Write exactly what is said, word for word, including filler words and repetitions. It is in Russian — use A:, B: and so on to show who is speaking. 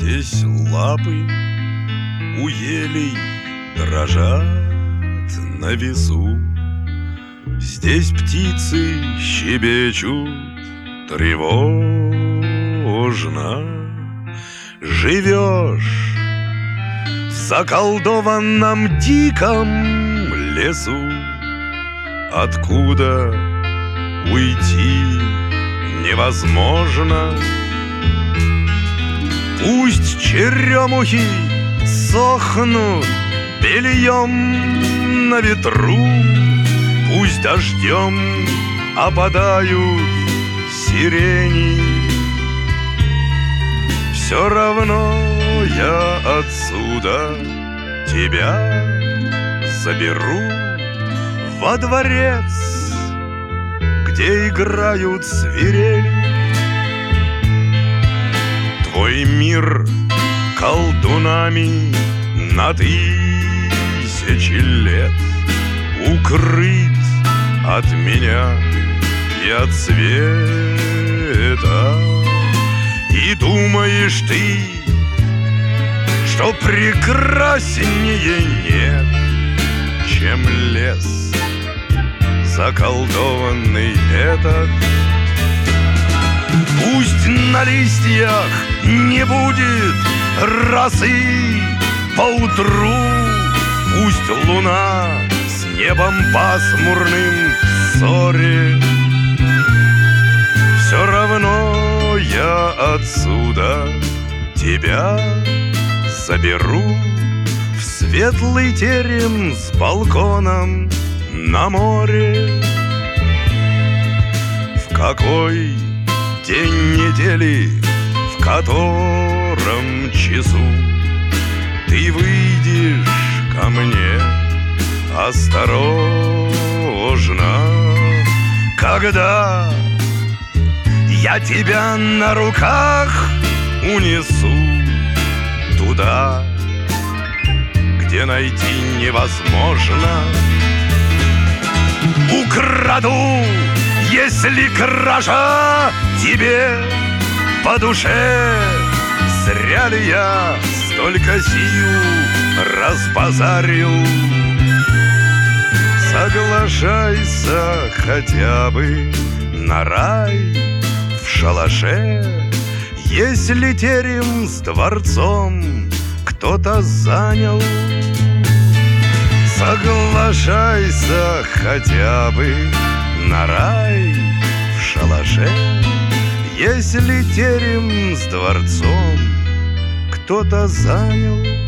A: Здесь лапы у елей дрожат на весу. Здесь птицы щебечут тревожно. Живешь в заколдованном диком лесу, откуда уйти невозможно. Пусть черемухи сохнут бельем на ветру, пусть дождем опадают сирени. Все равно я отсюда тебя заберу во дворец, где играют свирели. Твой мир колдунами на тысячи лет укрыт от меня и от света. И думаешь ты, что прекраснее нет, чем лес заколдованный этот. Пусть на листьях не будет росы поутру, пусть луна с небом пасмурным в ссоре, все равно я отсюда тебя заберу в светлый терем с балконом на море. В какой день недели, в котором часу ты выйдешь ко мне осторожно, когда я тебя на руках унесу туда, где найти невозможно. Украду, если кража тебе по душе. Зря ли я столько сил разбазарил? Соглашайся хотя бы на рай в шалаше, если терем с дворцом кто-то занял. Соглашайся хотя бы на рай в шалаше, если терем с дворцом кто-то занял.